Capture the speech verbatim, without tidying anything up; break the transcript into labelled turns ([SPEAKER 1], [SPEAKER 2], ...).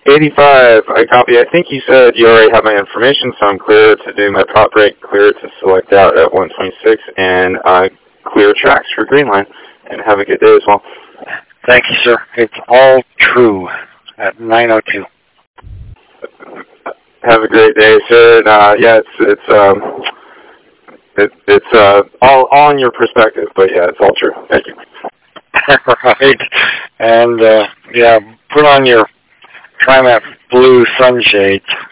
[SPEAKER 1] eighty-five, I copy. I think you said you already have my information, so I'm clear to do my prop break, clear to select out at one twenty-six, and uh, clear tracks for green line. And have a good day as well.
[SPEAKER 2] Thank you, sir. It's all true at nine oh two.
[SPEAKER 1] Have a great day, sir. And, uh, yeah, it's it's um, it, it's uh, all all in your perspective, but yeah, it's all true. Thank you.
[SPEAKER 2] Right, and uh, yeah, put on your Triumph blue sunshades.